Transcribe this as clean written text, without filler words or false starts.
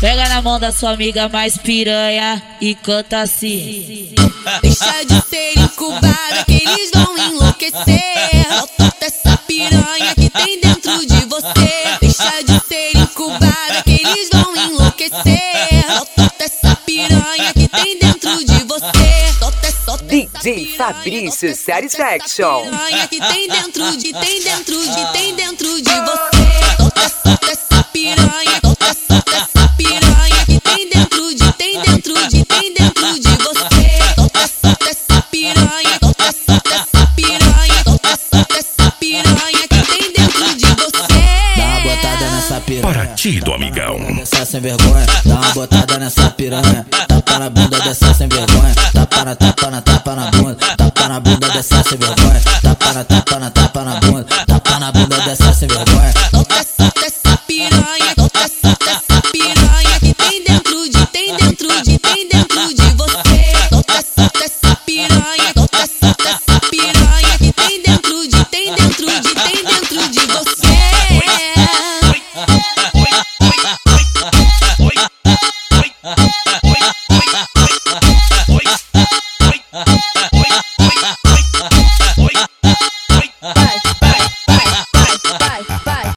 Pega na mão da sua amiga mais piranha e canta assim. Deixa de ser incubada que eles vão enlouquecer. Solta essa piranha que tem dentro de você. Deixa de ser incubada que eles vão enlouquecer. Solta essa piranha que tem dentro de você. Solta DJ Fabrício Satisfaction. piranha que tem dentro de você. Solta essa piranha, solta essa piranha que tem dentro de você. Solta essa piranha, solta essa piranha, solta essa piranha que tem dentro de você. Dá uma botada nessa piranha. Partido, amigão. Dessa sem vergonha, dá uma botada nessa piranha. Tapa na bunda dessa sem vergonha. Tapa na bunda. Tapa na bunda dessa sem vergonha. Tapa na bunda. Tapa na bunda dessa sem vergonha. Solta essa piranha, solta essa piranha que tem dentro de você. Solta essa piranha, solta essa